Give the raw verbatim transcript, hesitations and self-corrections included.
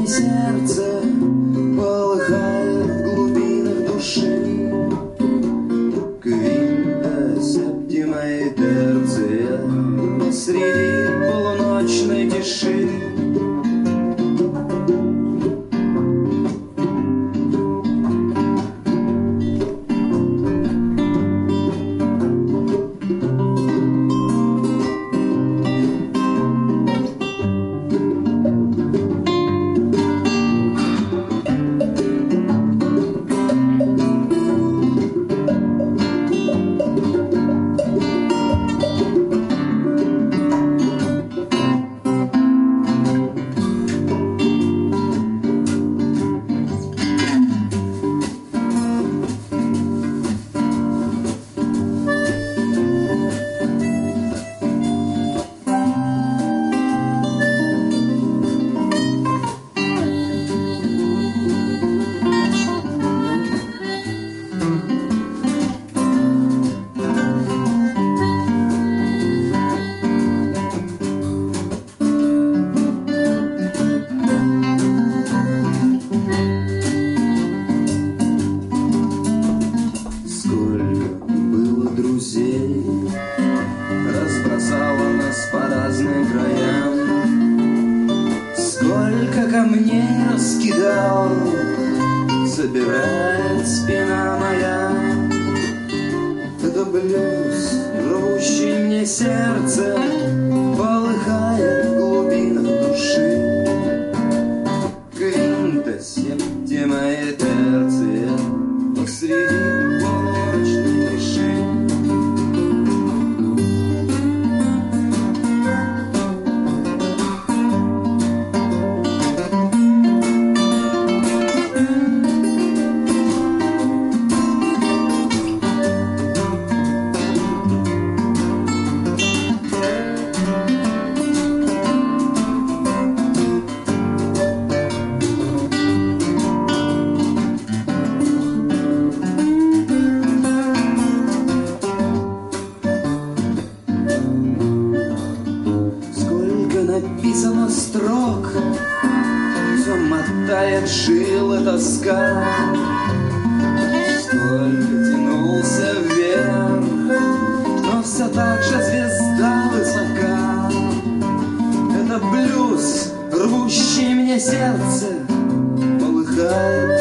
сердце полыхает в глубинах души. Квинта септима и терция посреди полуночной тиши. Разбросала нас по разным краям, сколько камней раскидал, собирает спина моя. Это блюз, рвущий мне сердце, полыхает в глубинах души. Квинта септима и терция посреди полуночной тиши. Написано строк, все мотает жилы тоска. Сколько тянулся вверх, но все так же звезда высока. Это блюз, рвущий мне сердце, полыхает